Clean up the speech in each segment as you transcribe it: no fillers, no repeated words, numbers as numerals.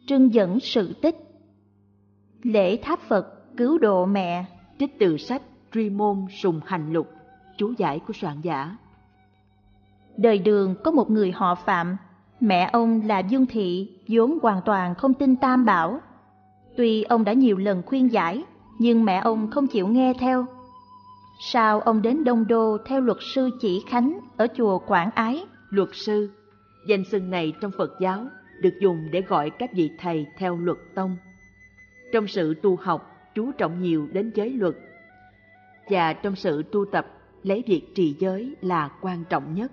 trưng dẫn sự tích. Lễ tháp Phật cứu độ mẹ. Trích từ sách Tri Môn Sùng Hành Lục, chú giải của soạn giả. Đời Đường có một người họ Phạm, mẹ ông là Dương Thị, vốn hoàn toàn không tin Tam Bảo. Tuy ông đã nhiều lần khuyên giải, nhưng mẹ ông không chịu nghe theo. Sau ông đến Đông Đô theo luật sư Chỉ Khánh ở chùa Quảng Ái. Luật sư, danh xưng này trong Phật giáo được dùng để gọi các vị thầy theo luật tông. Trong sự tu học chú trọng nhiều đến giới luật, và trong sự tu tập lấy việc trì giới là quan trọng nhất.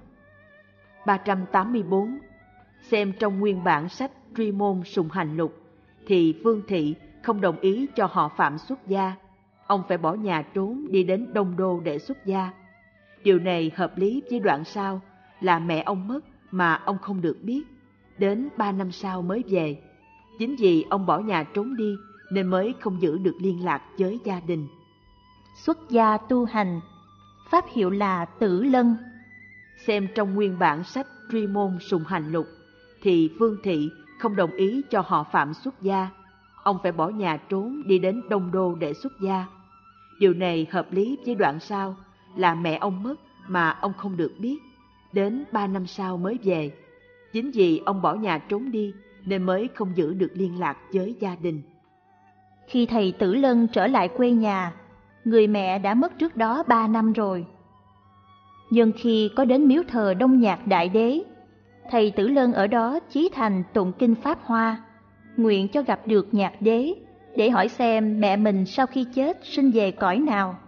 384. Xem trong nguyên bản sách Tri Môn Sùng Hành Lục thì Vương Thị không đồng ý cho họ Phạm xuất gia. Ông phải bỏ nhà trốn đi đến Đông Đô để xuất gia. Điều này hợp lý với đoạn sau là mẹ ông mất mà ông không được biết, đến 3 năm sau mới về. Chính vì ông bỏ nhà trốn đi nên mới không giữ được liên lạc với gia đình. Xuất gia tu hành, pháp hiệu là Tử Lân. Xem trong nguyên bản sách Tri Môn Sùng Hành Lục thì Vương Thị không đồng ý cho họ Phạm xuất gia. Ông phải bỏ nhà trốn đi đến Đông Đô để xuất gia. Điều này hợp lý với đoạn sau là mẹ ông mất mà ông không được biết, đến 3 năm sau mới về. Chính vì ông bỏ nhà trốn đi nên mới không giữ được liên lạc với gia đình. Khi thầy Tử Lân trở lại quê nhà, người mẹ đã mất trước đó 3 năm rồi. Nhưng khi có đến miếu thờ Đông Nhạc Đại Đế, thầy Tử Lân ở đó chí thành tụng kinh Pháp Hoa, nguyện cho gặp được Nhạc Đế để hỏi xem mẹ mình sau khi chết sinh về cõi nào.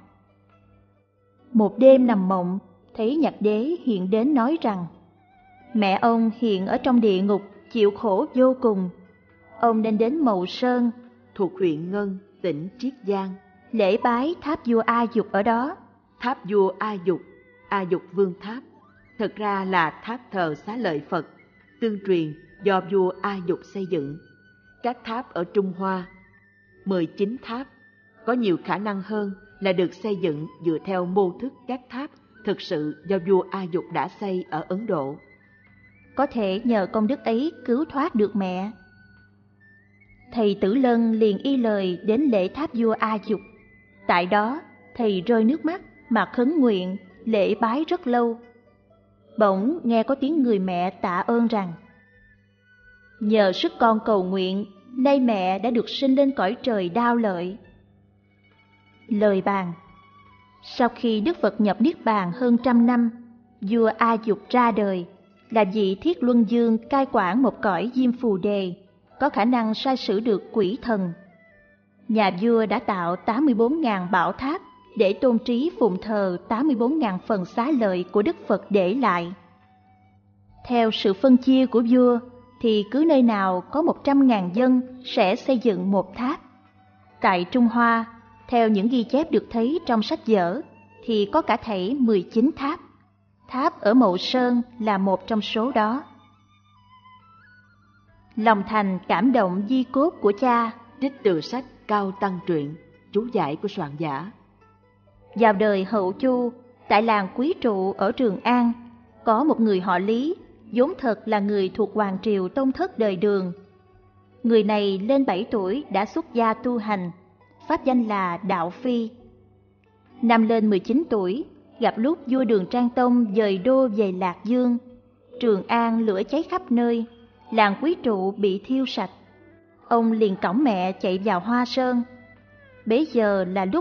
Một đêm nằm mộng, thấy Nhạc Đế hiện đến nói rằng mẹ ông hiện ở trong địa ngục chịu khổ vô cùng. Ông nên đến Mậu Sơn thuộc huyện Ngân, tỉnh Triết Giang, lễ bái tháp vua A Dục ở đó. Tháp vua A Dục Vương Tháp, thật ra là tháp thờ Xá Lợi Phật, tương truyền do vua A Dục xây dựng. Các tháp ở Trung Hoa, 19 tháp, có nhiều khả năng hơn là được xây dựng dựa theo mô thức các tháp thực sự do vua A Dục đã xây ở Ấn Độ. Có thể nhờ công đức ấy cứu thoát được mẹ. Thầy Tử Lân liền y lời đến lễ tháp vua A Dục. Tại đó, thầy rơi nước mắt mà khấn nguyện, lễ bái rất lâu. Bỗng nghe có tiếng người mẹ tạ ơn rằng nhờ sức con cầu nguyện, nay mẹ đã được sinh lên cõi trời Đao Lợi. Lời bàn: sau khi Đức Phật nhập Niết Bàn hơn 100 năm, vua A Dục ra đời, là vị Thiết Luân Dương cai quản một cõi Diêm Phù Đề, có khả năng sai sử được quỷ thần. Nhà vua đã tạo 84.000 bảo tháp để tôn trí phụng thờ 84.000 phần xá lợi của Đức Phật để lại. Theo sự phân chia của vua, thì cứ nơi nào có 100.000 dân sẽ xây dựng một tháp. Tại Trung Hoa, theo những ghi chép được thấy trong sách vở, thì có cả thảy 19 tháp. Tháp ở Mậu Sơn là một trong số đó. Lòng thành cảm động di cốt của cha. Trích từ sách Cao Tăng Truyện, chú giải của soạn giả. Vào đời Hậu Chu, tại làng Quý Trụ ở Trường An, có một người họ Lý, vốn thật là người thuộc Hoàng Triều Tông Thất đời Đường. Người này lên 7 tuổi đã xuất gia tu hành, pháp danh là Đạo Phi. Năm lên 19 tuổi, gặp lúc vua Đường Trang Tông dời đô về Lạc Dương, Trường An lửa cháy khắp nơi, làng Quý Trụ bị thiêu sạch. Ông liền cõng mẹ chạy vào Hoa Sơn. Bấy giờ là lúc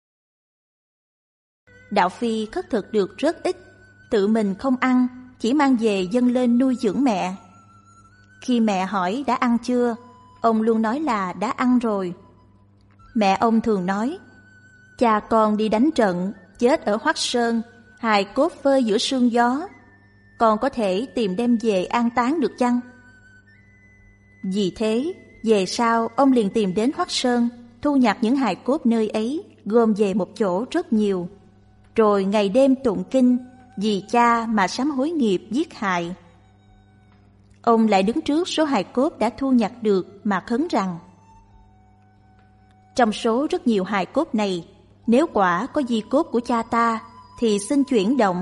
Đạo Phi khất thực được rất ít, tự mình không ăn, chỉ mang về dâng lên nuôi dưỡng mẹ. Khi mẹ hỏi đã ăn chưa, ông luôn nói là đã ăn rồi. Mẹ ông thường nói, cha con đi đánh trận, chết ở Hoắc Sơn, hài cốt phơi giữa sương gió, con có thể tìm đem về an táng được chăng? Vì thế, về sau ông liền tìm đến Hoắc Sơn, thu nhặt những hài cốt nơi ấy, gom về một chỗ rất nhiều, rồi ngày đêm tụng kinh, vì cha mà sám hối nghiệp giết hại. Ông lại đứng trước số hài cốt đã thu nhặt được mà khấn rằng, trong số rất nhiều hài cốt này, nếu quả có di cốt của cha ta, thì xin chuyển động.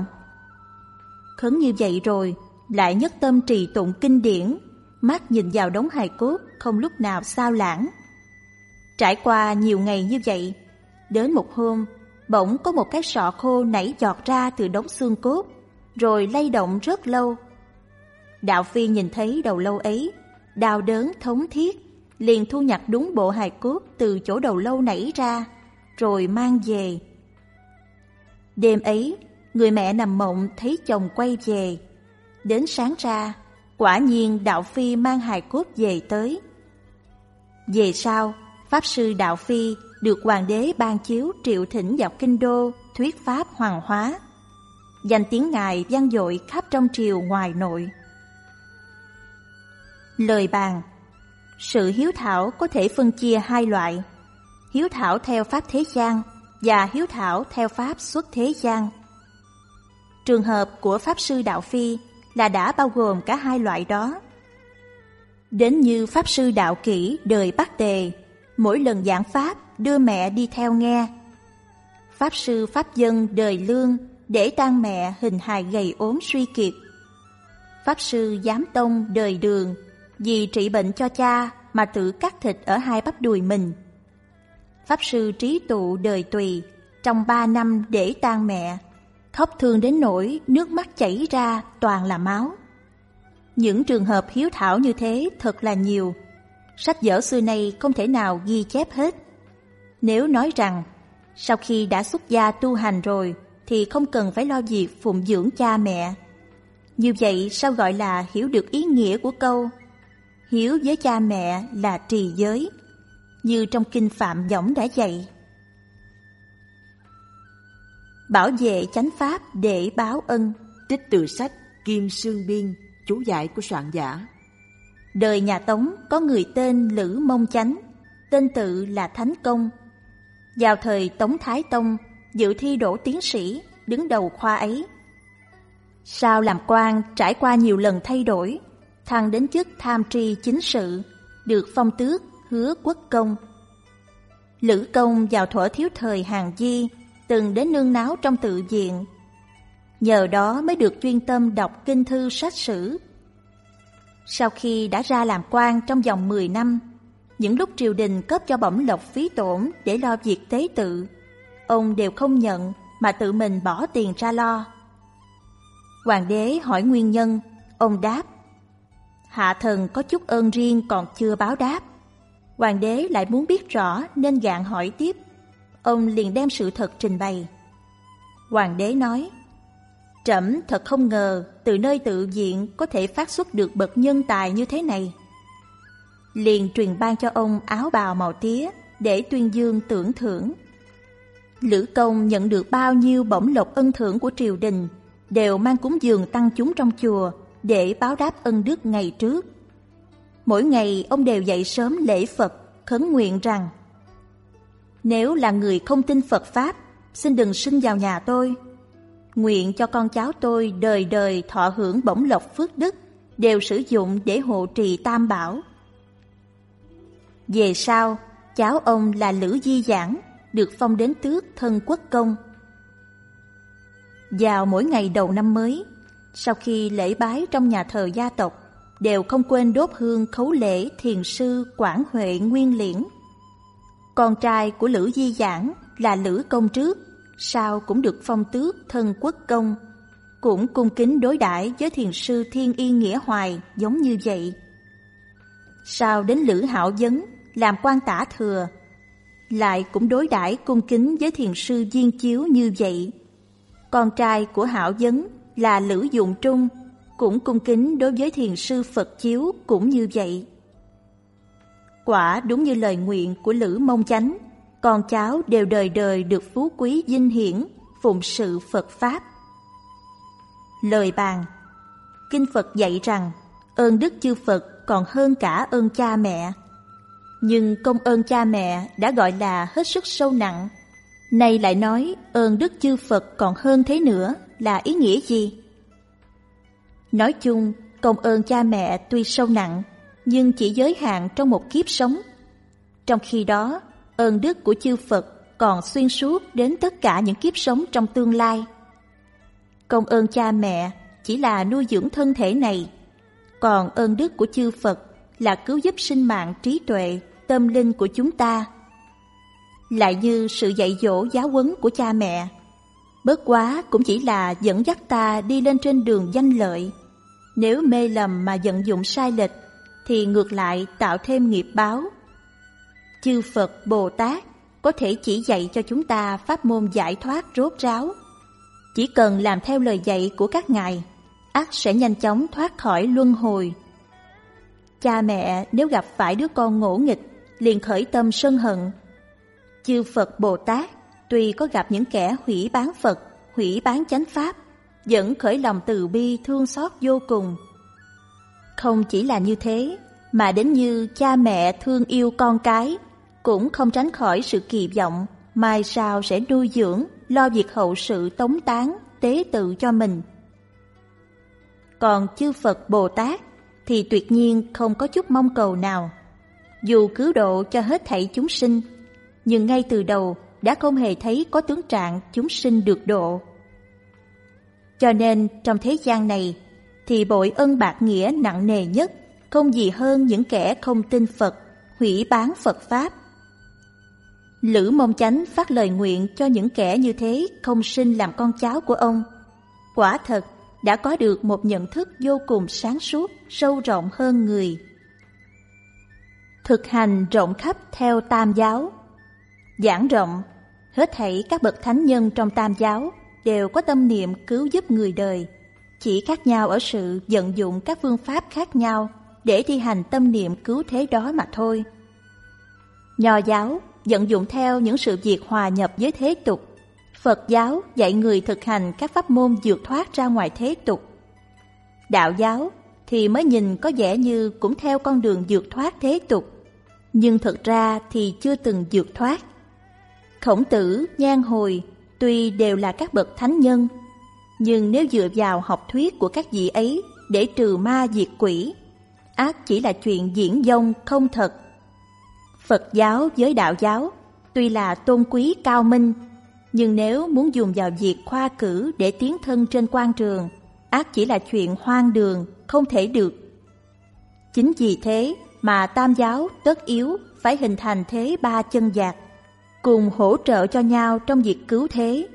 Khấn như vậy rồi, lại nhất tâm trì tụng kinh điển, mắt nhìn vào đống hài cốt, không lúc nào xao lãng. Trải qua nhiều ngày như vậy, đến một hôm, bỗng có một cái sọ khô nảy giọt ra từ đống xương cốt, rồi lay động rất lâu. Đạo Phi nhìn thấy đầu lâu ấy, đau đớn thống thiết, liền thu nhặt đúng bộ hài cốt từ chỗ đầu lâu nảy ra, rồi mang về. Đêm ấy, người mẹ nằm mộng thấy chồng quay về. Đến sáng ra, quả nhiên Đạo Phi mang hài cốt về tới. Về sau, Pháp Sư Đạo Phi được Hoàng đế ban chiếu triệu thỉnh vào kinh đô thuyết pháp hoàng hóa. Danh tiếng Ngài vang dội khắp trong triều ngoài nội. Lời bàn: sự hiếu thảo có thể phân chia hai loại: hiếu thảo theo pháp thế gian và hiếu thảo theo pháp xuất thế gian. Trường hợp của Pháp Sư Đạo Phi là đã bao gồm cả hai loại đó. Đến như Pháp Sư Đạo Kỷ đời Bắc Tề, mỗi lần giảng pháp đưa mẹ đi theo nghe. Pháp Sư Pháp Dân đời Lương để tang mẹ hình hài gầy ốm suy kiệt. Pháp Sư Giám Tông đời Đường vì trị bệnh cho cha mà tự cắt thịt ở hai bắp đùi mình. Pháp Sư Trí Tụ đời Tùy trong 3 năm để tang mẹ, khóc thương đến nỗi nước mắt chảy ra toàn là máu. Những trường hợp hiếu thảo như thế thật là nhiều. Sách vở xưa nay không thể nào ghi chép hết. Nếu nói rằng sau khi đã xuất gia tu hành rồi thì không cần phải lo việc phụng dưỡng cha mẹ, như vậy sao gọi là hiểu được ý nghĩa của câu hiếu với cha mẹ là trì giới, như trong kinh Phạm Võng đã dạy. Bảo vệ chánh pháp để báo ân. Trích từ sách Kim Sương Biên, chú giải của soạn giả. Đời nhà Tống có người tên Lữ Mông Chánh, tên tự là Thánh Công. Vào thời Tống Thái Tông, dự thi đỗ tiến sĩ, đứng đầu khoa ấy. Sau làm quan trải qua nhiều lần thay đổi, thăng đến chức tham tri chính sự, được phong tước Hứa Quốc Công. Lữ Công vào thuở thiếu thời Hàn Di, từng đến nương náu trong tự viện. Nhờ đó mới được chuyên tâm đọc kinh thư sách sử. Sau khi đã ra làm quan trong vòng 10 năm, những lúc triều đình cấp cho bổng lộc phí tổn để lo việc tế tự, ông đều không nhận mà tự mình bỏ tiền ra lo. Hoàng đế hỏi nguyên nhân, ông đáp: hạ thần có chút ơn riêng còn chưa báo đáp. Hoàng đế lại muốn biết rõ nên gạn hỏi tiếp. Ông liền đem sự thật trình bày. Hoàng đế nói: trẫm thật không ngờ từ nơi tự viện có thể phát xuất được bậc nhân tài như thế này. Liền truyền ban cho ông áo bào màu tía để tuyên dương tưởng thưởng. Lữ Công nhận được bao nhiêu bổng lộc ân thưởng của triều đình đều mang cúng dường tăng chúng trong chùa để báo đáp ân đức ngày trước. Mỗi ngày ông đều dậy sớm lễ Phật, khấn nguyện rằng: nếu là người không tin Phật Pháp, xin đừng sinh vào nhà tôi. Nguyện cho con cháu tôi đời đời thọ hưởng bổng lộc phước đức, đều sử dụng để hộ trì Tam Bảo. Về sau, cháu ông là Lữ Di Giảng, được phong đến tước Thân Quốc Công. Vào mỗi ngày đầu năm mới, sau khi lễ bái trong nhà thờ gia tộc, đều không quên đốt hương khấu lễ thiền sư Quảng Huệ Nguyên Liễn. Con trai của Lữ Di Giảng là Lữ Công Trước, sau cũng được phong tước Thân Quốc Công, cũng cung kính đối đãi với thiền sư Thiên Y Nghĩa Hoài giống như vậy. Sau đến Lữ Hạo Vấn làm quan tả thừa, lại cũng đối đãi cung kính với thiền sư Viên Chiếu như vậy. Con trai của Hạo Vấn là Lữ Dụng Trung, cũng cung kính đối với thiền sư Phật Chiếu cũng như vậy. Quả đúng như lời nguyện của Lữ Mông Chánh, con cháu đều đời đời được phú quý vinh hiển, phụng sự Phật Pháp. Lời bàn: Kinh Phật dạy rằng ơn đức chư Phật còn hơn cả ơn cha mẹ. Nhưng công ơn cha mẹ đã gọi là hết sức sâu nặng. Nay lại nói ơn đức chư Phật còn hơn thế nữa là ý nghĩa gì? Nói chung, công ơn cha mẹ tuy sâu nặng, nhưng chỉ giới hạn trong một kiếp sống. Trong khi đó, ơn đức của chư Phật còn xuyên suốt đến tất cả những kiếp sống trong tương lai. Công ơn cha mẹ chỉ là nuôi dưỡng thân thể này, còn ơn đức của chư Phật là cứu giúp sinh mạng, trí tuệ, tâm linh của chúng ta. Lại như sự dạy dỗ giáo huấn của cha mẹ, bất quá cũng chỉ là dẫn dắt ta đi lên trên đường danh lợi. Nếu mê lầm mà vận dụng sai lệch, thì ngược lại tạo thêm nghiệp báo. Chư Phật, Bồ Tát có thể chỉ dạy cho chúng ta pháp môn giải thoát rốt ráo. Chỉ cần làm theo lời dạy của các ngài, ắt sẽ nhanh chóng thoát khỏi luân hồi. Cha mẹ nếu gặp phải đứa con ngỗ nghịch, liền khởi tâm sân hận. Chư Phật, Bồ Tát tuy có gặp những kẻ hủy bán Phật, hủy bán chánh pháp, vẫn khởi lòng từ bi thương xót vô cùng. Không chỉ là như thế, mà đến như cha mẹ thương yêu con cái, cũng không tránh khỏi sự kỳ vọng mai sau sẽ nuôi dưỡng, lo việc hậu sự tống táng, tế tự cho mình. Còn chư Phật, Bồ Tát thì tuyệt nhiên không có chút mong cầu nào. Dù cứu độ cho hết thảy chúng sinh, nhưng ngay từ đầu đã không hề thấy có tướng trạng chúng sinh được độ. Cho nên trong thế gian này thì bội ân bạc nghĩa nặng nề nhất không gì hơn những kẻ không tin Phật, hủy bán Phật Pháp. Lữ Mông Chánh phát lời nguyện cho những kẻ như thế không sinh làm con cháu của ông. Quả thật đã có được một nhận thức vô cùng sáng suốt, sâu rộng hơn người. Thực hành rộng khắp theo Tam giáo. Giảng rộng, hết thảy các bậc thánh nhân trong Tam giáo đều có tâm niệm cứu giúp người đời, chỉ khác nhau ở sự vận dụng các phương pháp khác nhau để thi hành tâm niệm cứu thế đó mà thôi. Nho giáo vận dụng theo những sự việc hòa nhập với thế tục. Phật giáo dạy người thực hành các pháp môn vượt thoát ra ngoài thế tục. Đạo giáo thì mới nhìn có vẻ như cũng theo con đường vượt thoát thế tục, nhưng thực ra thì chưa từng vượt thoát. Khổng Tử, Nhan Hồi tuy đều là các bậc thánh nhân, nhưng nếu dựa vào học thuyết của các vị ấy để trừ ma diệt quỷ, ác chỉ là chuyện diễn dông không thật. Phật giáo với đạo giáo tuy là tôn quý cao minh, nhưng nếu muốn dùng vào việc khoa cử để tiến thân trên quan trường, ác chỉ là chuyện hoang đường, không thể được. Chính vì thế mà Tam giáo tất yếu phải hình thành thế ba chân vạc, cùng hỗ trợ cho nhau trong việc cứu thế.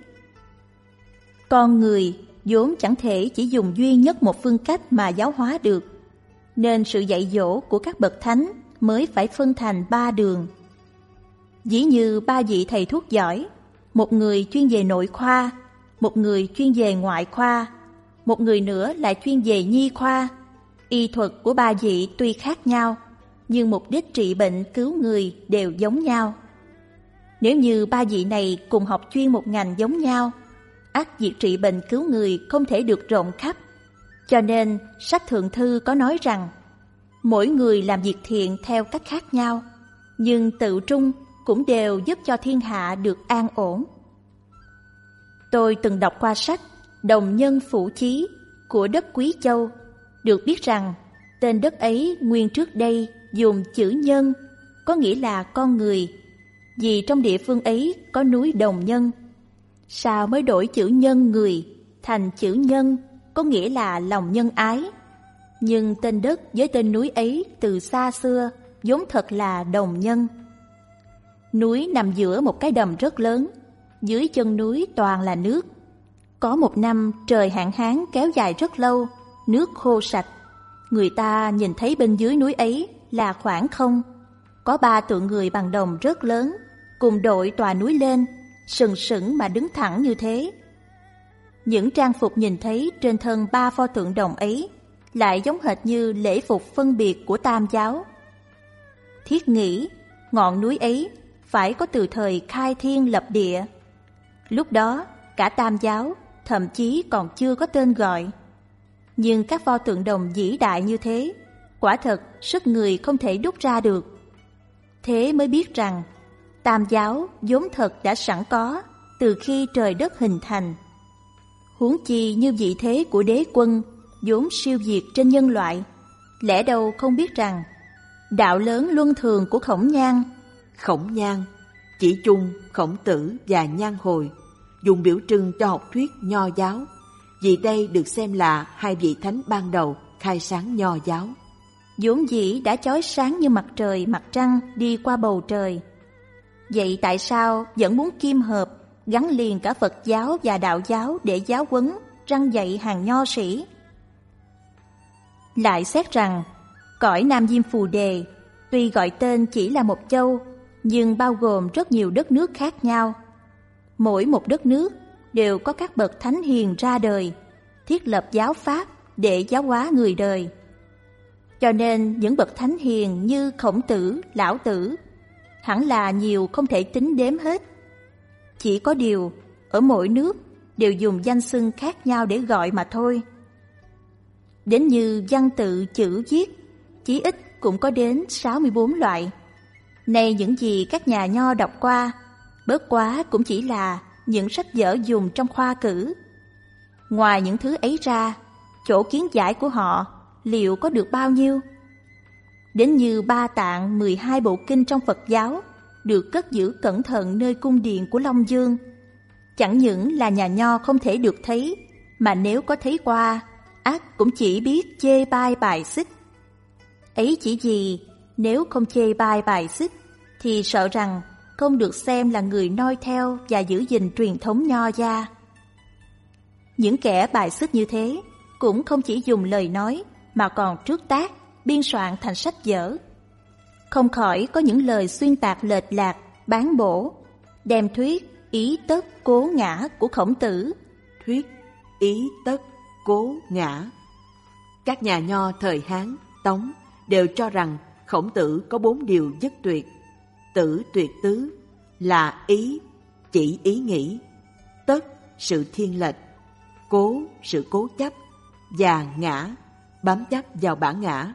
Con người vốn chẳng thể chỉ dùng duy nhất một phương cách mà giáo hóa được, nên sự dạy dỗ của các bậc thánh mới phải phân thành ba đường. Ví như ba vị thầy thuốc giỏi, một người chuyên về nội khoa, một người chuyên về ngoại khoa, một người nữa lại chuyên về nhi khoa. Y thuật của ba vị tuy khác nhau, nhưng mục đích trị bệnh cứu người đều giống nhau. Nếu như ba vị này cùng học chuyên một ngành giống nhau, ắt việc trị bệnh cứu người không thể được rộng khắp. Cho nên sách Thượng Thư có nói rằng, mỗi người làm việc thiện theo cách khác nhau, nhưng tự trung cũng đều giúp cho thiên hạ được an ổn. Tôi từng đọc qua sách Đồng Nhân Phủ Chí của đất Quý Châu, được biết rằng tên đất ấy nguyên trước đây dùng chữ nhân, có nghĩa là con người, vì trong địa phương ấy có núi Đồng Nhân. Sau mới đổi chữ nhân người thành chữ nhân, có nghĩa là lòng nhân ái. Nhưng tên đất với tên núi ấy từ xa xưa vốn thật là Đồng Nhân. Núi nằm giữa một cái đầm rất lớn, dưới chân núi toàn là nước. Có một năm trời hạn hán kéo dài rất lâu, nước khô sạch. Người ta nhìn thấy bên dưới núi ấy là khoảng không, có ba tượng người bằng đồng rất lớn, cùng đội tòa núi lên, sừng sững mà đứng thẳng như thế. Những trang phục nhìn thấy trên thân ba pho tượng đồng ấy lại giống hệt như lễ phục phân biệt của Tam giáo. Thiết nghĩ ngọn núi ấy phải có từ thời khai thiên lập địa. Lúc đó cả Tam giáo thậm chí còn chưa có tên gọi. Nhưng các pho tượng đồng vĩ đại như thế, quả thật sức người không thể đúc ra được. Thế mới biết rằng Tam giáo vốn thật đã sẵn có từ khi trời đất hình thành. Huống chi như vị thế của đế quân vốn siêu việt trên nhân loại, lẽ đâu không biết rằng đạo lớn luân thường của Khổng Nhan. Khổng Nhan chỉ chung Khổng Tử và Nhan Hồi, dùng biểu trưng cho học thuyết Nho giáo, vì đây được xem là hai vị thánh ban đầu khai sáng Nho giáo. vốn dĩ đã chói sáng như mặt trời mặt trăng đi qua bầu trời. Vậy tại sao vẫn muốn kim hợp, gắn liền cả Phật giáo và Đạo giáo để giáo huấn, răn dạy hàng nho sĩ? Lại xét rằng, cõi Nam Diêm Phù Đề tuy gọi tên chỉ là một châu, nhưng bao gồm rất nhiều đất nước khác nhau. Mỗi một đất nước đều có các bậc thánh hiền ra đời, thiết lập giáo pháp để giáo hóa người đời. Cho nên những bậc thánh hiền như Khổng Tử, Lão Tử hẳn là nhiều không thể tính đếm hết. Chỉ có điều, ở mỗi nước đều dùng danh xưng khác nhau để gọi mà thôi. Đến như văn tự chữ viết, chí ít cũng có đến 64 loại. Này những gì các nhà nho đọc qua, bớt quá cũng chỉ là những sách vở dùng trong khoa cử. Ngoài những thứ ấy ra, chỗ kiến giải của họ liệu có được bao nhiêu? Đến như Ba Tạng 12 bộ kinh trong Phật giáo được cất giữ cẩn thận nơi cung điện của Long Dương. Chẳng những là nhà nho không thể được thấy, mà nếu có thấy qua, ắt cũng chỉ biết chê bai bài xích. Ấy chỉ vì nếu không chê bai bài xích thì sợ rằng không được xem là người noi theo và giữ gìn truyền thống nho gia. Những kẻ bài xích như thế cũng không chỉ dùng lời nói mà còn trước tác, biên soạn thành sách vở. Không khỏi có những lời xuyên tạc lệch lạc, bán bổ, đem thuyết ý tất cố ngã của Khổng Tử. Thuyết ý tất cố ngã. Các nhà nho thời Hán, Tống đều cho rằng Khổng Tử có 4 điều nhất tuyệt. Tử tuyệt tứ là ý, chỉ ý nghĩ; tất, sự thiên lệch; cố, sự cố chấp; và ngã, bám chấp vào bản ngã.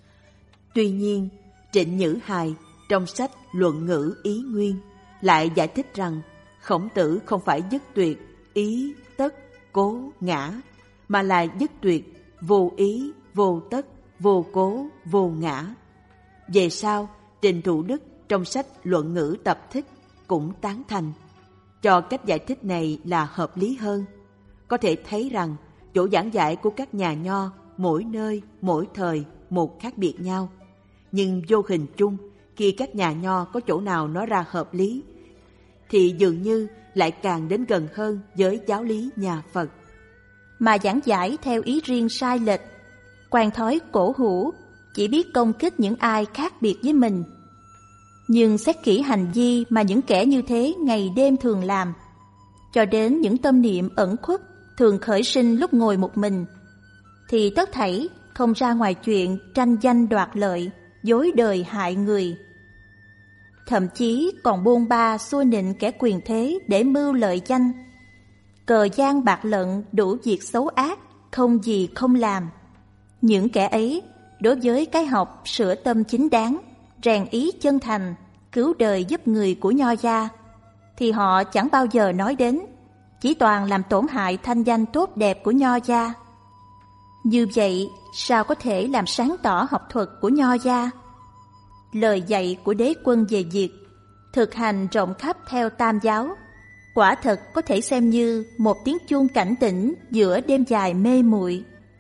Tuy nhiên, Trịnh Nhữ Hài trong sách Luận Ngữ Ý Nguyên lại giải thích rằng Khổng Tử không phải dứt tuyệt ý, tất, cố, ngã, mà là dứt tuyệt vô ý, vô tất, vô cố, vô ngã. Về sau, Trình Thủ Đức trong sách Luận Ngữ Tập Thích cũng tán thành, cho cách giải thích này là hợp lý hơn. Có thể thấy rằng chỗ giảng giải của các nhà nho mỗi nơi, mỗi thời một khác biệt nhau. Nhưng vô hình chung, khi các nhà nho có chỗ nào nói ra hợp lý, thì dường như lại càng đến gần hơn với giáo lý nhà Phật. Mà giảng giải theo ý riêng sai lệch, quan thói cổ hủ, chỉ biết công kích những ai khác biệt với mình. Nhưng xét kỹ hành vi mà những kẻ như thế ngày đêm thường làm, cho đến những tâm niệm ẩn khuất thường khởi sinh lúc ngồi một mình, thì tất thảy không ra ngoài chuyện tranh danh đoạt lợi, dối đời hại người. Thậm chí còn bôn ba xua nịnh kẻ quyền thế để mưu lợi danh. Cờ gian bạc lận đủ việc xấu ác, không gì không làm. Những kẻ ấy đối với cái học sửa tâm chính đáng, rèn ý chân thành, cứu đời giúp người của nho gia, thì họ chẳng bao giờ nói đến, chỉ toàn làm tổn hại thanh danh tốt đẹp của nho gia. Như vậy sao có thể làm sáng tỏ học thuật của nho gia? Lời dạy của đế quân về việc thực hành rộng khắp theo Tam giáo quả thật có thể xem như một tiếng chuông cảnh tỉnh giữa đêm dài mê muội.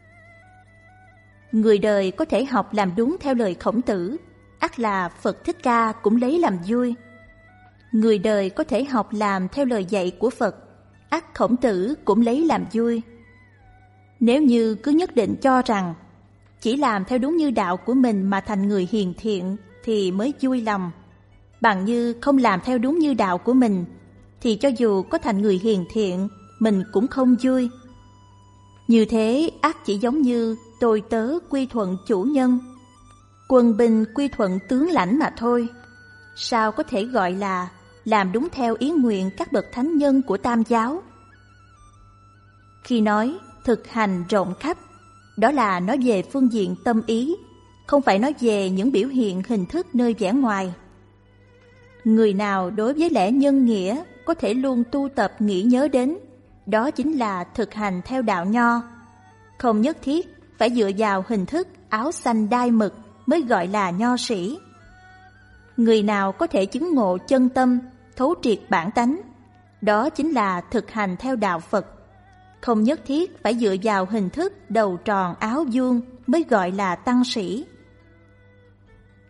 Người đời có thể học làm đúng theo lời Khổng Tử, ắt là Phật Thích Ca cũng lấy làm vui. Người đời có thể học làm theo lời dạy của Phật, ắt Khổng Tử cũng lấy làm vui. Nếu như cứ nhất định cho rằng chỉ làm theo đúng như đạo của mình mà thành người hiền thiện thì mới vui lòng, bằng như không làm theo đúng như đạo của mình thì cho dù có thành người hiền thiện mình cũng không vui. Như thế ắt chỉ giống như tôi tớ quy thuận chủ nhân, quân binh quy thuận tướng lãnh mà thôi. Sao có thể gọi là làm đúng theo ý nguyện các bậc thánh nhân của Tam giáo? Khi nói thực hành rộng khắp, đó là nói về phương diện tâm ý, không phải nói về những biểu hiện hình thức nơi vẻ ngoài. Người nào đối với lẽ nhân nghĩa có thể luôn tu tập nghĩ nhớ đến, đó chính là thực hành theo đạo nho. Không nhất thiết phải dựa vào hình thức áo xanh đai mực mới gọi là nho sĩ. Người nào có thể chứng ngộ chân tâm, thấu triệt bản tánh, đó chính là thực hành theo đạo Phật. Không nhất thiết phải dựa vào hình thức đầu tròn áo vuông mới gọi là tăng sĩ.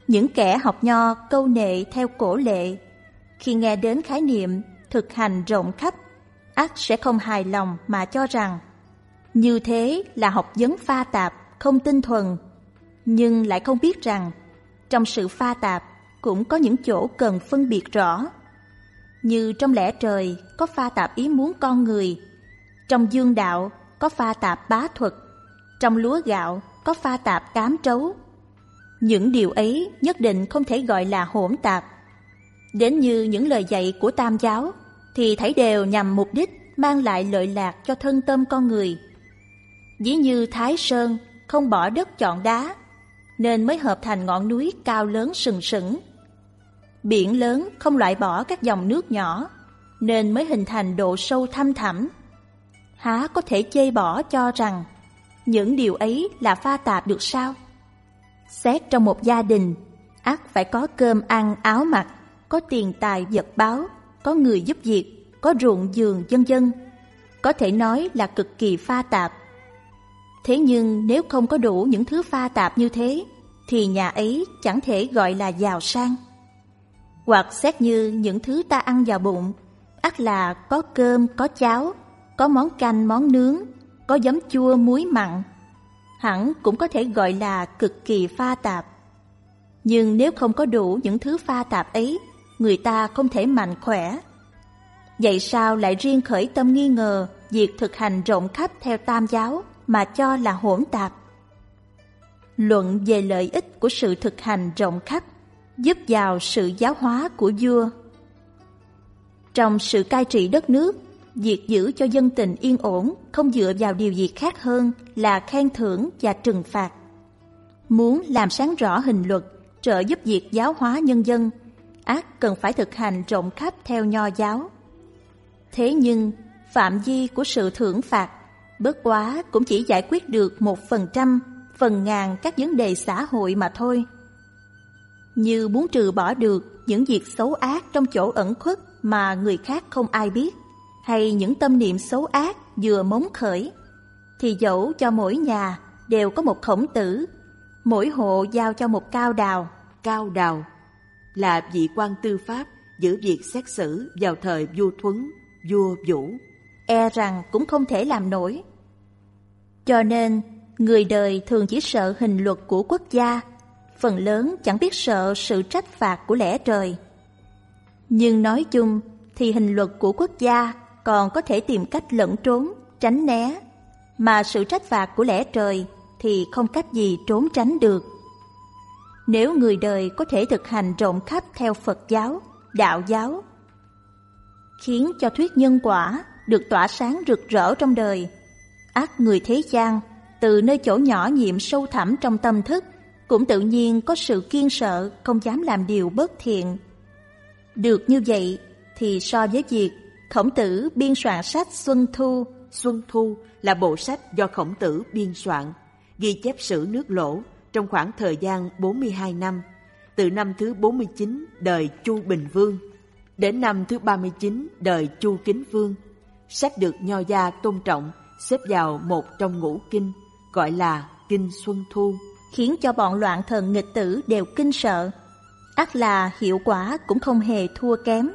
những kẻ học nho câu nệ theo cổ lệ, khi nghe đến khái niệm thực hành rộng khắp, ắt sẽ không hài lòng mà cho rằng như thế là học vấn pha tạp, không tinh thuần, nhưng lại không biết rằng trong sự pha tạp cũng có những chỗ cần phân biệt rõ. Như trong lẽ trời có pha tạp ý muốn con người, trong dương đạo có pha tạp bá thuật, trong lúa gạo có pha tạp cám trấu. Những điều ấy nhất định không thể gọi là hỗn tạp. Đến như những lời dạy của Tam giáo thì thảy đều nhằm mục đích mang lại lợi lạc cho thân tâm con người. Ví như Thái Sơn không bỏ đất chọn đá, nên mới hợp thành ngọn núi cao lớn sừng sững. Biển lớn không loại bỏ các dòng nước nhỏ, nên mới hình thành độ sâu thăm thẳm. Há có thể chê bỏ cho rằng những điều ấy là pha tạp được sao? Xét trong một gia đình, ắt phải có cơm ăn áo mặc, có tiền tài vật báo, có người giúp việc, có ruộng vườn vân vân. Có thể nói là cực kỳ pha tạp. Thế nhưng nếu không có đủ những thứ pha tạp như thế, thì nhà ấy chẳng thể gọi là giàu sang. Hoặc xét như những thứ ta ăn vào bụng, ắt là có cơm, có cháo, có món canh, món nướng, có giấm chua, muối mặn, hẳn cũng có thể gọi là cực kỳ pha tạp. Nhưng nếu không có đủ những thứ pha tạp ấy, người ta không thể mạnh khỏe. Vậy sao lại riêng khởi tâm nghi ngờ việc thực hành rộng khắp theo Tam giáo mà cho là hỗn tạp? Luận về lợi ích của sự thực hành rộng khắp giúp vào sự giáo hóa của vua. Trong sự cai trị đất nước, việc giữ cho dân tình yên ổn không dựa vào điều gì khác hơn là khen thưởng và trừng phạt. Muốn làm sáng rõ hình luật, trợ giúp việc giáo hóa nhân dân, ắt cần phải thực hành rộng khắp theo Nho giáo. Thế nhưng, phạm vi của sự thưởng phạt bất quá cũng chỉ giải quyết được 1%, phần ngàn các vấn đề xã hội mà thôi. Như muốn trừ bỏ được những việc xấu ác trong chỗ ẩn khuất mà người khác không ai biết, hay những tâm niệm xấu ác vừa mống khởi, thì dẫu cho mỗi nhà đều có một khổng tử, mỗi hộ giao cho một cao đào. Cao đào là vị quan tư pháp giữ việc xét xử vào thời vua Thuấn, vua Vũ. E rằng cũng không thể làm nổi. Cho nên, người đời thường chỉ sợ hình luật của quốc gia, phần lớn chẳng biết sợ sự trách phạt của lẽ trời. Nhưng nói chung thì hình luật của quốc gia còn có thể tìm cách lẩn trốn, tránh né, mà sự trách phạt của lẽ trời thì không cách gì trốn tránh được. Nếu người đời có thể thực hành rộng khắp theo Phật giáo, Đạo giáo, khiến cho thuyết nhân quả được tỏa sáng rực rỡ trong đời, ắt người thế gian từ nơi chỗ nhỏ nhiệm sâu thẳm trong tâm thức cũng tự nhiên có sự kiêng sợ, không dám làm điều bất thiện. Được như vậy thì so với việc Khổng Tử biên soạn sách Xuân Thu. Xuân Thu là bộ sách do Khổng Tử biên soạn, ghi chép sử nước Lỗ trong khoảng thời gian 42 năm, từ năm thứ 49 đời Chu Bình Vương đến năm thứ 39 đời Chu Kính Vương. Sách được Nho gia tôn trọng, xếp vào một trong ngũ kinh, gọi là Kinh Xuân Thu, khiến cho bọn loạn thần nghịch tử đều kinh sợ. Ắt là hiệu quả cũng không hề thua kém.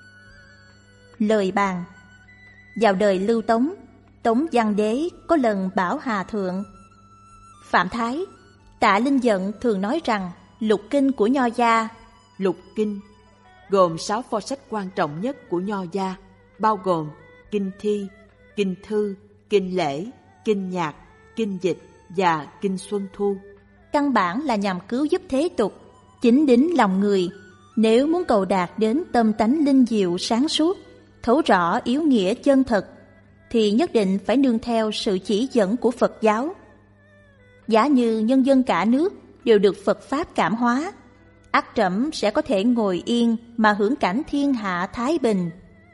Lời bàn. Vào đời Lưu Tống, Tống Văn Đế có lần bảo Hà Thượng: Phạm Thái, Tạ Linh Dận thường nói rằng lục kinh của Nho gia. Lục kinh gồm 6 pho sách quan trọng nhất của Nho gia, bao gồm kinh thi, kinh thư, kinh lễ, kinh nhạc, kinh dịch và kinh Xuân Thu. Căn bản là nhằm cứu giúp thế tục, chính đính lòng người. Nếu muốn cầu đạt đến tâm tánh linh diệu sáng suốt, thấu rõ yếu nghĩa chân thật, thì nhất định phải nương theo sự chỉ dẫn của Phật giáo. Giả như nhân dân cả nước đều được Phật Pháp cảm hóa, ắt trẫm sẽ có thể ngồi yên mà hưởng cảnh thiên hạ thái bình.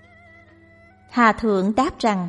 Hà Thượng đáp rằng: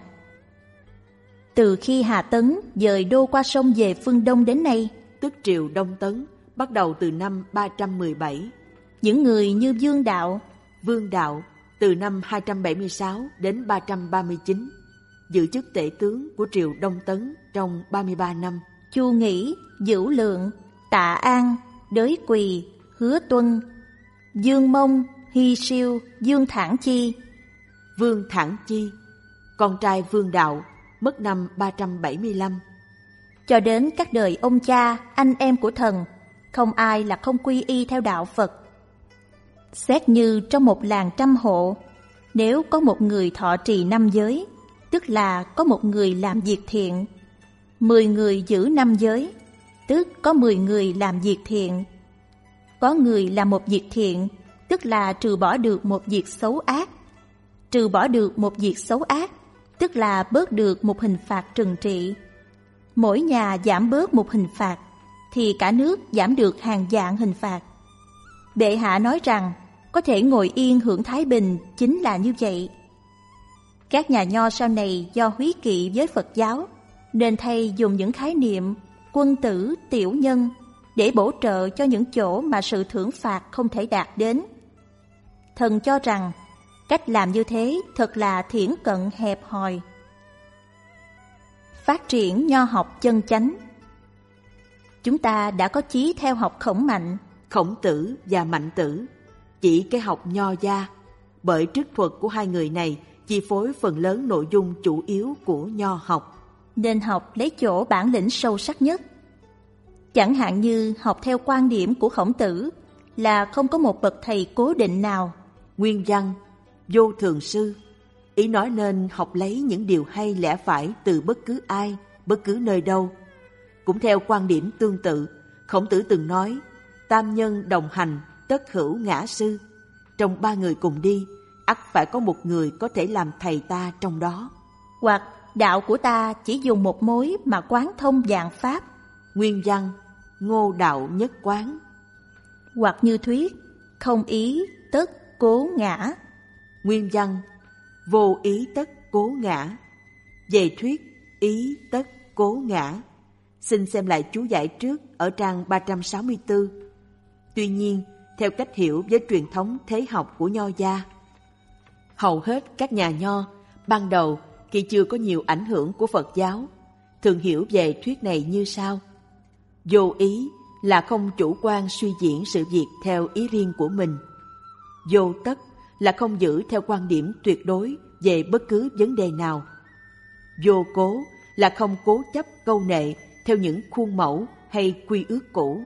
Từ khi Hà Tấn dời đô qua sông về phương Đông đến nay, tức triều Đông Tấn, bắt đầu từ năm 317. Những người như Vương Đạo từ năm 276 đến 339, giữ chức tể tướng của triều Đông Tấn trong 33 năm. Chu Nghĩ, Dữu Lượng, Tạ An, Đới Quỳ, Hứa Tuân, Dương Mông, Hy Siêu, Dương Thản Chi. Vương Thản Chi, con trai Vương Đạo, mất năm 375. Cho đến các đời ông cha, anh em của thần, không ai là không quy y theo đạo Phật. Xét như trong một làng 100 hộ, nếu có một người thọ trì 5 giới, tức là có một người làm việc thiện. 10 người giữ 5 giới, tức có 10 người làm việc thiện. Có người làm một việc thiện, tức là trừ bỏ được một việc xấu ác. Trừ bỏ được một việc xấu ác, tức là bớt được một hình phạt trừng trị. Mỗi nhà giảm bớt một hình phạt, thì cả nước giảm được hàng vạn hình phạt. Bệ hạ nói rằng, có thể ngồi yên hưởng thái bình chính là như vậy. Các nhà nho sau này do húy kỵ với Phật giáo, nên thay dùng những khái niệm quân tử, tiểu nhân để bổ trợ cho những chỗ mà sự thưởng phạt không thể đạt đến. Thần cho rằng, cách làm như thế thật là thiển cận hẹp hòi. Phát triển nho học chân chánh. Chúng ta đã có chí theo học Khổng Mạnh, Khổng Tử và Mạnh Tử, chỉ cái học nho gia, bởi trích thuật của hai người này chi phối phần lớn nội dung chủ yếu của nho học. nên học lấy chỗ bản lĩnh sâu sắc nhất. Chẳng hạn như học theo quan điểm của Khổng Tử là không có một bậc thầy cố định nào. Nguyên văn, vô thường sư, ý nói nên học lấy những điều hay lẽ phải từ bất cứ ai, bất cứ nơi đâu. Cũng theo quan điểm tương tự, Khổng Tử từng nói, tam nhân đồng hành, tất hữu ngã sư. Trong ba người cùng đi, ắt phải có một người có thể làm thầy ta trong đó. Hoặc đạo của ta chỉ dùng một mối mà quán thông vạn pháp. Nguyên văn, ngô đạo nhất quán. Hoặc như thuyết, không ý tất cố ngã. Nguyên văn, vô ý tất cố ngã. Về thuyết, ý tất cố ngã. Xin xem lại chú giải trước ở trang 364. Tuy nhiên, theo cách hiểu với truyền thống thế học của nho gia, hầu hết các nhà nho ban đầu khi chưa có nhiều ảnh hưởng của Phật giáo thường hiểu về thuyết này như sau: vô ý là không chủ quan suy diễn sự việc theo ý riêng của mình. Vô tất là không giữ theo quan điểm tuyệt đối về bất cứ vấn đề nào. Vô cố là không cố chấp câu nệ theo những khuôn mẫu hay quy ước cũ.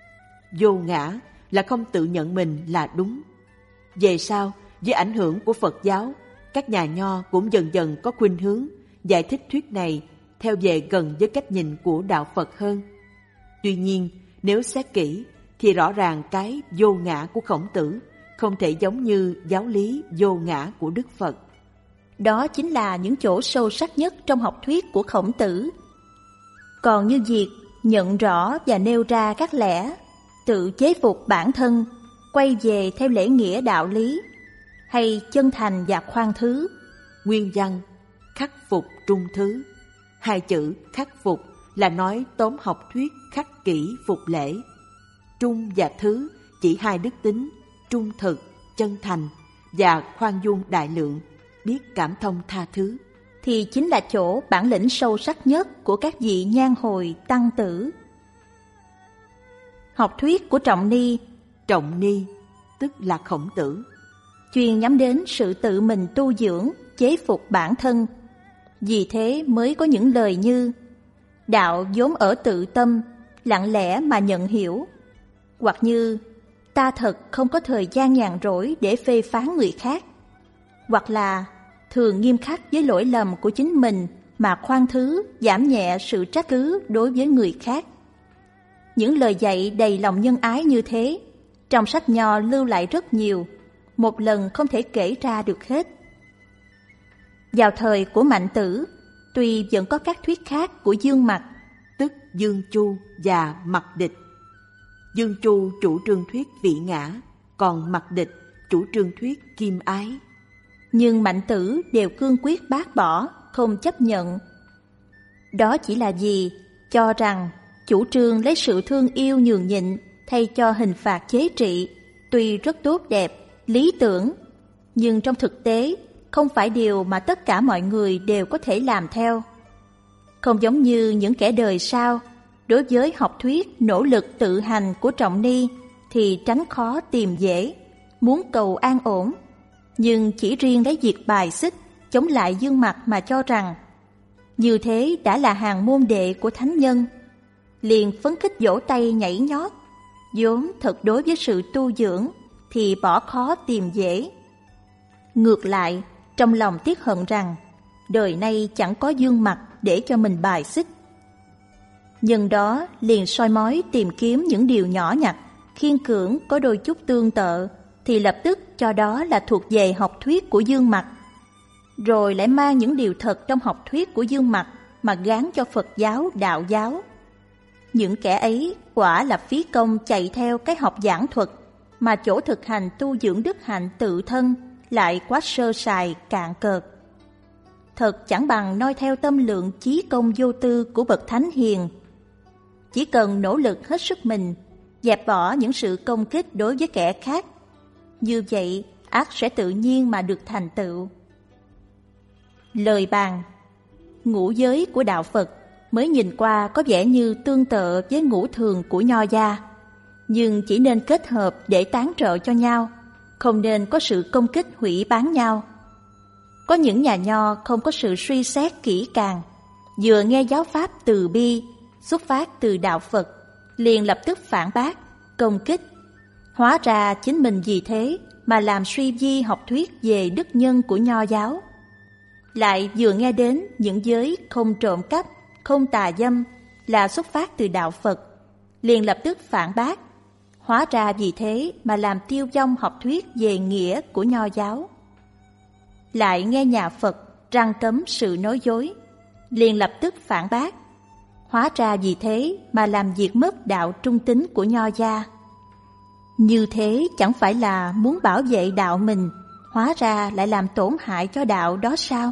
Vô ngã là không tự nhận mình là đúng. Về sau, với ảnh hưởng của Phật giáo, các nhà nho cũng dần dần có khuynh hướng giải thích thuyết này theo về gần với cách nhìn của đạo Phật hơn. Tuy nhiên, nếu xét kỹ thì rõ ràng cái vô ngã của Khổng Tử không thể giống như giáo lý vô ngã của Đức Phật. Đó chính là những chỗ sâu sắc nhất trong học thuyết của Khổng Tử. Còn như việc nhận rõ và nêu ra các lẽ, tự chế phục bản thân, quay về theo lễ nghĩa đạo lý, hay chân thành và khoan thứ. Nguyên văn, khắc phục trung thứ. Hai chữ khắc phục là nói tóm học thuyết khắc kỷ phục lễ. Trung và thứ chỉ hai đức tính trung thực, chân thành và khoan dung đại lượng, biết cảm thông tha thứ. Thì chính là chỗ bản lĩnh sâu sắc nhất của các vị nhan hồi tăng tử. Học thuyết của Trọng Ni, Trọng Ni tức là Khổng Tử, chuyên nhắm đến sự tự mình tu dưỡng, chế phục bản thân. Vì thế mới có những lời như đạo vốn ở tự tâm, lặng lẽ mà nhận hiểu. Hoặc như ta thật không có thời gian nhàn rỗi để phê phán người khác. Hoặc là thường nghiêm khắc với lỗi lầm của chính mình mà khoan thứ, giảm nhẹ sự trách cứ đối với người khác. Những lời dạy đầy lòng nhân ái như thế, trong sách nho lưu lại rất nhiều, một lần không thể kể ra được hết. Vào thời của Mạnh Tử, tuy vẫn có các thuyết khác của Dương Mặc, tức Dương Chu và Mặc Địch. Dương Chu chủ trương thuyết vị ngã, còn Mặc Địch chủ trương thuyết kim ái. Nhưng Mạnh Tử đều cương quyết bác bỏ, không chấp nhận. Đó chỉ là vì cho rằng chủ trương lấy sự thương yêu nhường nhịn thay cho hình phạt chế trị tuy rất tốt đẹp, lý tưởng, nhưng trong thực tế không phải điều mà tất cả mọi người đều có thể làm theo. Không giống như những kẻ đời sau, đối với học thuyết nỗ lực tự hành của Trọng Ni thì tránh khó tìm dễ, muốn cầu an ổn. Nhưng chỉ riêng lấy việc bài xích, chống lại dương mặt mà cho rằng như thế đã là hàng môn đệ của thánh nhân, liền phấn khích vỗ tay nhảy nhót, vốn thật đối với sự tu dưỡng thì bỏ khó tìm dễ. Ngược lại, trong lòng tiếc hận rằng đời nay chẳng có dương mặt để cho mình bài xích. Nhân đó liền soi mói tìm kiếm những điều nhỏ nhặt, khiên cưỡng có đôi chút tương tự, thì lập tức cho đó là thuộc về học thuyết của dương mặt. Rồi lại mang những điều thật trong học thuyết của dương mặt mà gán cho Phật giáo, đạo giáo. Những kẻ ấy quả là phí công chạy theo cái học giảng thuật, mà chỗ thực hành tu dưỡng đức hạnh tự thân lại quá sơ sài cạn cợt. Thật chẳng bằng noi theo tâm lượng chí công vô tư của bậc thánh hiền. Chỉ cần nỗ lực hết sức mình, dẹp bỏ những sự công kích đối với kẻ khác, như vậy ắt sẽ tự nhiên mà được thành tựu. Lời bàn: ngũ giới của đạo Phật mới nhìn qua có vẻ như tương tự với ngũ thường của Nho gia, nhưng chỉ nên kết hợp để tán trợ cho nhau, không nên có sự công kích hủy bán nhau. Có những nhà Nho không có sự suy xét kỹ càng, vừa nghe giáo pháp từ bi xuất phát từ đạo Phật, liền lập tức phản bác, công kích. Hóa ra chính mình vì thế mà làm suy vi học thuyết về đức nhân của Nho giáo. Lại vừa nghe đến những giới không trộm cắp, không tà dâm là xuất phát từ đạo Phật, liền lập tức phản bác. Hóa ra vì thế mà làm tiêu vong học thuyết về nghĩa của Nho giáo. Lại nghe nhà Phật răng cấm sự nói dối, liền lập tức phản bác. Hóa ra vì thế mà làm diệt mất đạo trung tín của Nho gia. Như thế chẳng phải là muốn bảo vệ đạo mình, hóa ra lại làm tổn hại cho đạo đó sao?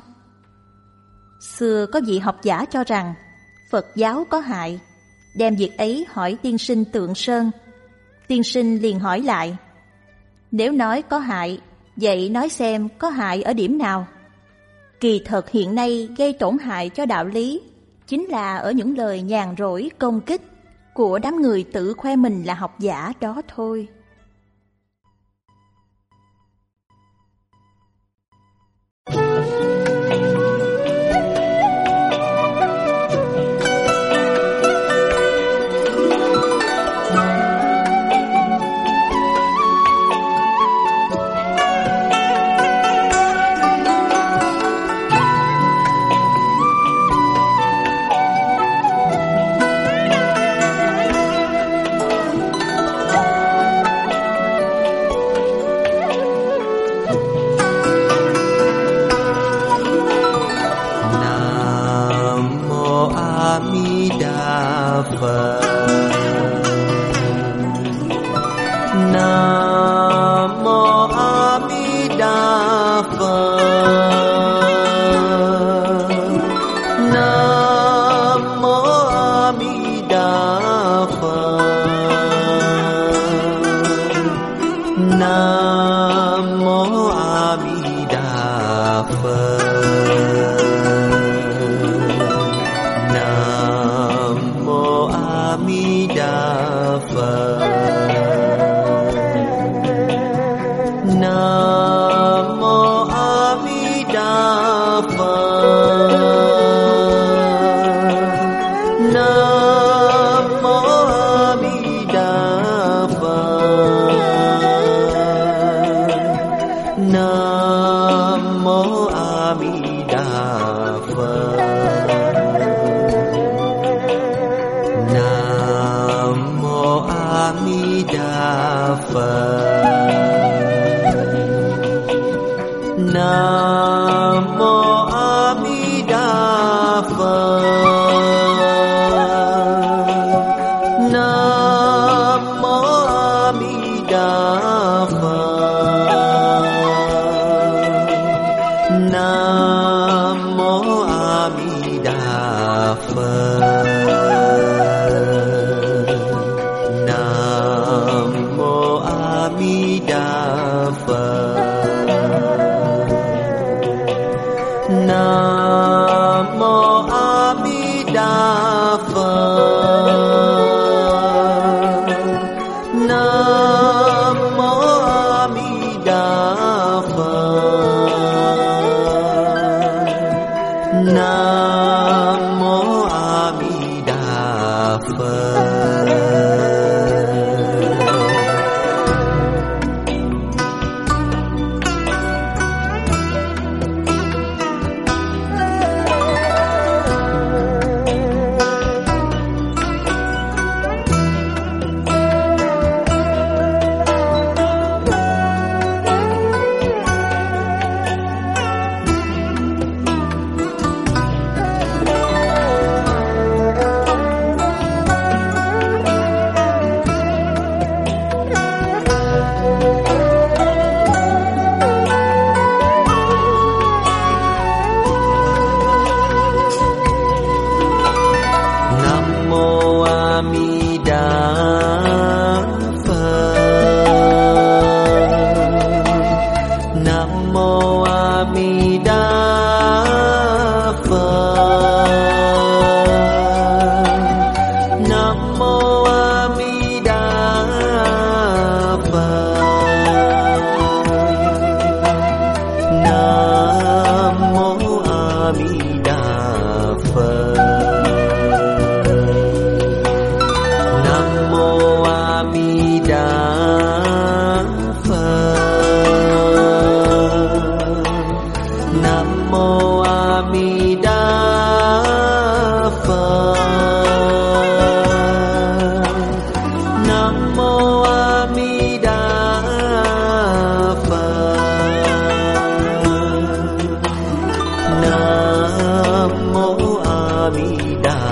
Xưa có vị học giả cho rằng Phật giáo có hại, đem việc ấy hỏi tiên sinh Tượng Sơn. Tiên sinh liền hỏi lại: nếu nói có hại, vậy nói xem có hại ở điểm nào? Kỳ thật hiện nay gây tổn hại cho đạo lý chính là ở những lời nhàn rỗi công kích của đám người tự khoe mình là học giả đó thôi. Nam mô A Di Đà Phật. Nam mô A Di Đà Phật. Nam mô A Di Đà Phật. Nam mô A Di Đà Phật. Nam mô A Di Đà Phật. Nam mô A Di Đà Phật. Nam mô A Di Đà